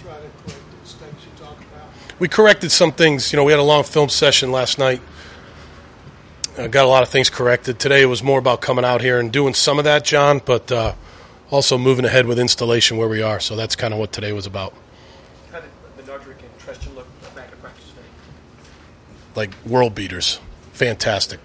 try to correct these things you talk about? We corrected some things. We had a long film session last night. Got a lot of things corrected. Today it was more about coming out here and doing some of that, John, but also moving ahead with installation where we are. So that's kind of what today was about. How did Bednarczyk and Tristan look back at practice today? Like world beaters. Fantastic.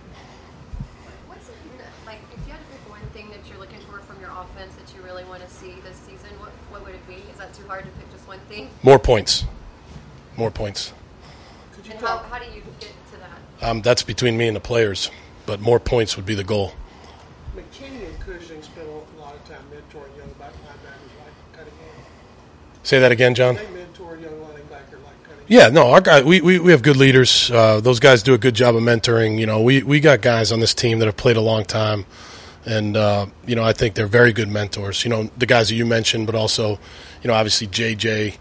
What's like if you had to pick one thing that you're looking for from your offense that you really want to see this season, what would it be? Is that too hard to pick just one thing? More points. More points. And how do you get to that? That's between me and the players, but more points would be the goal. McKinney and Cushing spent a lot of time mentoring young linebackers like Cunningham. Say that again, John? They mentor young linebacker like Cunningham. Yeah, no, our guy, we have good leaders. Those guys do a good job of mentoring. We got guys on this team that have played a long time, and I think they're very good mentors. The guys that you mentioned, but also, obviously JJ,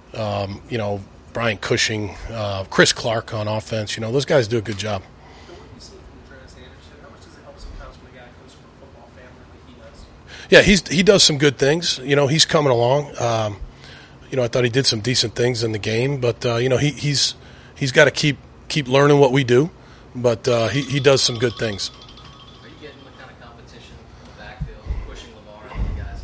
Brian Cushing, Chris Clark on offense. Those guys do a good job. So what do you see from Travis Anderson? How much does it help sometimes when a guy comes from a football family like he does? Yeah, he does some good things. He's coming along. I thought he did some decent things in the game, but he's got to keep learning what we do. But he does some good things. Are you getting the kind of competition in the backfield, pushing Lamar and the guys?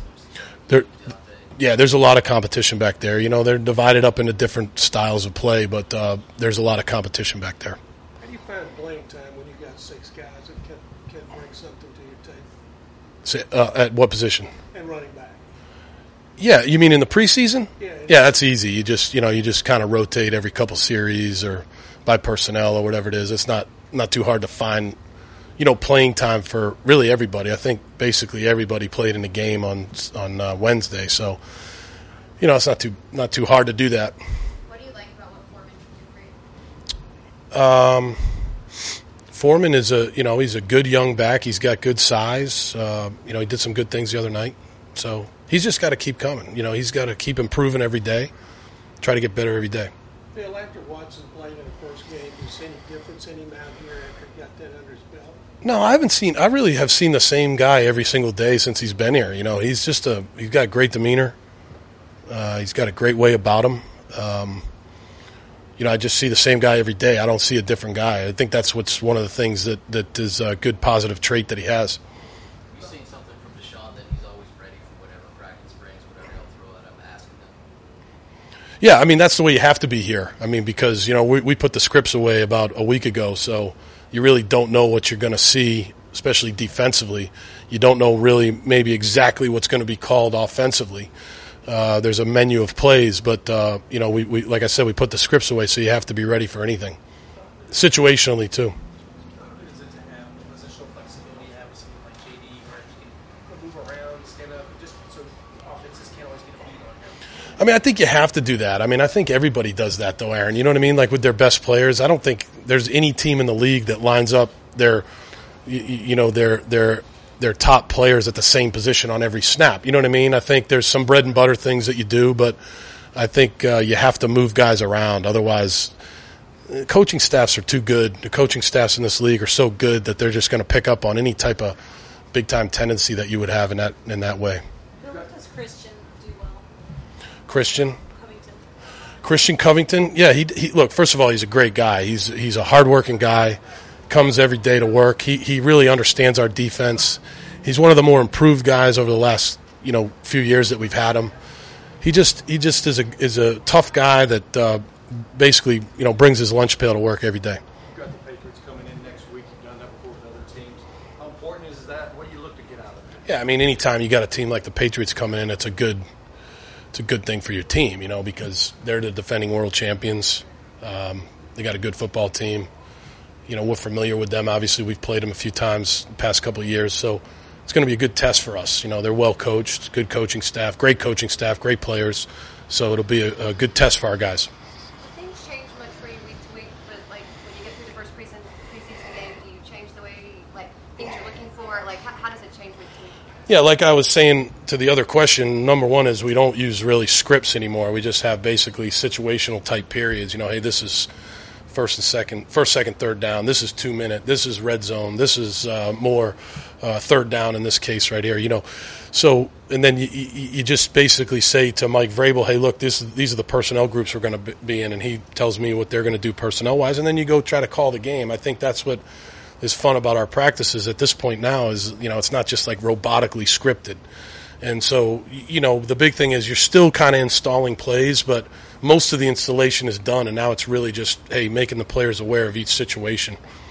Yeah, there's a lot of competition back there. They're divided up into different styles of play, but there's a lot of competition back there. How do you find playing time when you've got 6 guys that can bring something to your table? At what position? And running back. Yeah, you mean in the preseason? Yeah. Yeah, that's easy. You just kind of rotate every couple series or by personnel or whatever it is. It's not too hard to find, playing time for really everybody. I think basically everybody played in the game on Wednesday, so it's not too hard to do that. What do you like about what Foreman can do for you? Foreman is he's a good young back. He's got good size. He did some good things the other night, so he's just got to keep coming. He's got to keep improving every day, try to get better every day. Phil, after Watson played in the first game, do you see any difference in him out here after he got that under his belt? No, I really have seen the same guy every single day since he's been here. He's got great demeanor. He's got a great way about him. I just see the same guy every day. I don't see a different guy. I think that's what's one of the things that is a good positive trait that he has. Have you seen something from Deshaun that he's always ready for whatever practice brings, whatever he'll throw at him, asking them? Yeah, that's the way you have to be here. Because, we put the scripts away about a week ago, so you really don't know what you're going to see, especially defensively. You don't know really maybe exactly what's going to be called offensively. There's a menu of plays, but, we like I said, we put the scripts away, so you have to be ready for anything. Situationally, too. How good is it to have the positional flexibility you have with someone like JD where he can move around, stand up, just so offenses can't always get a beat on him? I think you have to do that. I think everybody does that, though, Aaron. You know what I mean? Like with their best players, I don't think there's any team in the league that lines up their top players at the same position on every snap. You know what I mean? I think there's some bread and butter things that you do, but I think you have to move guys around. Otherwise, coaching staffs are too good. The coaching staffs in this league are so good that they're just going to pick up on any type of big-time tendency that you would have in that way. What does Christian do well? Christian Covington, yeah, he look, first of all, he's a great guy. He's a hardworking guy, comes every day to work. He really understands our defense. He's one of the more improved guys over the last, few years that we've had him. He just is a tough guy that basically, brings his lunch pail to work every day. You've got the Patriots coming in next week. You've done that before with other teams. How important is that? What do you look to get out of it? Yeah, anytime you got a team like the Patriots coming in, it's a good thing for your team, because they're the defending world champions. They got a good football team. We're familiar with them. Obviously, we've played them a few times the past couple of years, so it's going to be a good test for us. They're well coached, good coaching staff, great players, so it'll be a good test for our guys. Things change much for you week to week, but when you get through the first preseason game, do you change the way things you're looking for? How does it change week to week? Yeah, like I was saying to the other question, number one is we don't use really scripts anymore. We just have basically situational type periods. Hey, this is first, second, third down. This is 2 minute. This is red zone. This is more third down in this case right here. You know, so and then you just basically say to Mike Vrabel, hey, look, these are the personnel groups we're going to be in, and he tells me what they're going to do personnel wise, and then you go try to call the game. I think that's what is fun about our practices at this point now is, you know, it's not just like robotically scripted. And so, you know, the big thing is you're still kind of installing plays, but most of the installation is done, and now it's really just, hey, making the players aware of each situation.